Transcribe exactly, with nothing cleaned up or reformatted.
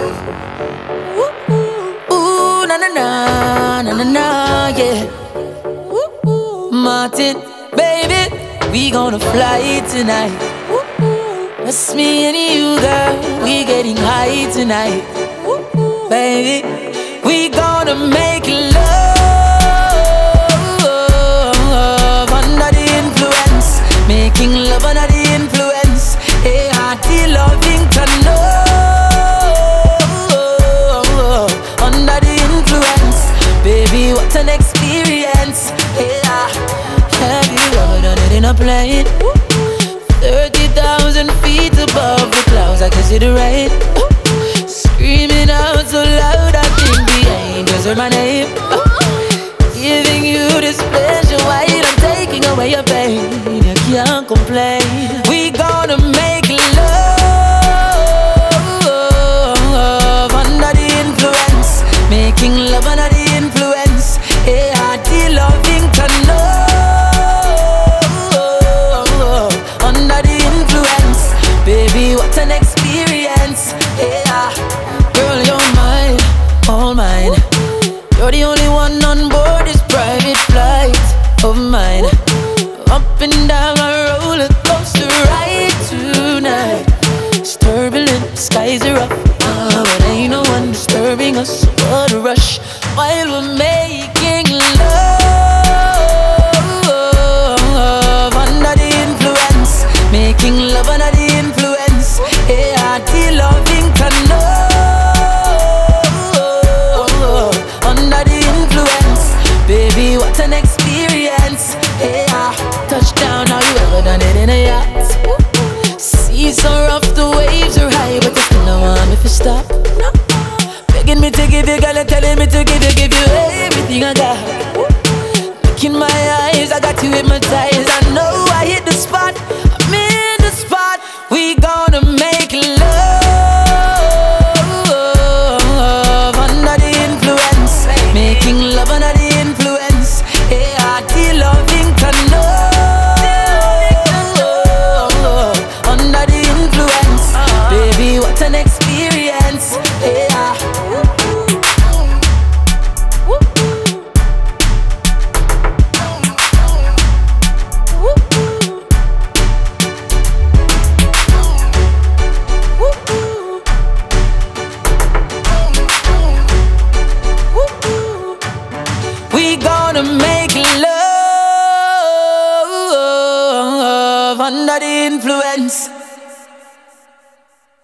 Ooh, na na na, na na na, yeah. Martin, baby, we gonna fly tonight. Just me and you, girl, we getting high tonight. Baby, we gonna make love under the influence, making love under the influence. Hey, hearty loving to know under the influence. Baby, what an experience. Yeah, have you ever done it in a plane? Thirty thousand feet above the clouds, I can see the rain. Screaming out so loud, I think the angels heard my name. Giving you this pleasure while I'm taking away your pain. You can't complain. We gonna make love under the influence, making love under the influence. Hey, hearty loving to know under the influence. Baby, what an experience. Yeah, girl, you're mine, all mine. You're the only one on board this private flight of mine. Up and down a roller coaster ride tonight. It's turbulent, skies are rough, uh, but ain't no one disturbing us. What a rush while we're making love under the influence, making love under the influence. Hey, hearty loving to know under the influence. Baby, what an experience. Yeah, touchdown, have you ever done it in a yacht? Seas so rough, the waves are high, but you still don't want me to stop. Begging me to give you, girl, and telling me to give you, give you everything I got. Look in my eyes, I got you hypnotized.